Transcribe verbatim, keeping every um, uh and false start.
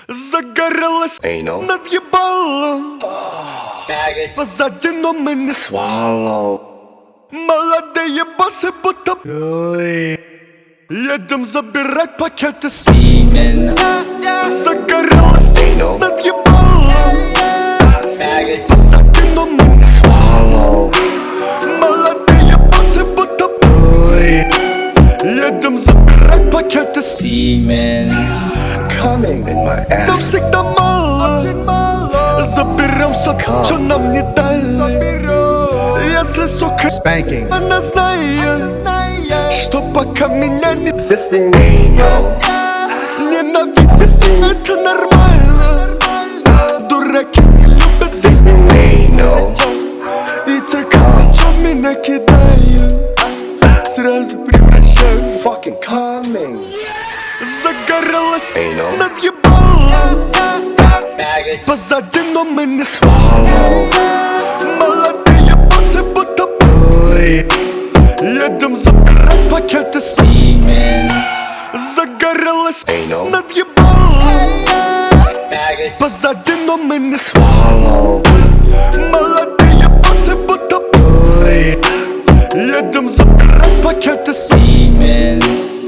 Загорелась Anal. над ебалом. Позади, но мы не Swallow. молодые боссы, будто едем забирать пакеты с Semen, Загорелась Anal. над ебалом. maggots, Позади, но мы не Swallow. молодые боссы, будто едем забирать пакеты с semen, Coming in my Нам ass. всегда мало, заберем все, что нам не дали. Если, сука, Spanking. она знает, что пока меня не Fisting anal. ненавидит, это нормально. Дураки не любят Fisting anal. и те, кто в меня кидают, сразу превращают. Fucking coming. Загорелась Anal. над ебалом. maggots, Позади, но мы не Swallow. молодые боссы, будто едем забирать пакеты с semen, Загорелась Anal. над ебалом. maggots, Позади, но мы не Swallow. молодые боссы, будто едем забирать пакеты с semen,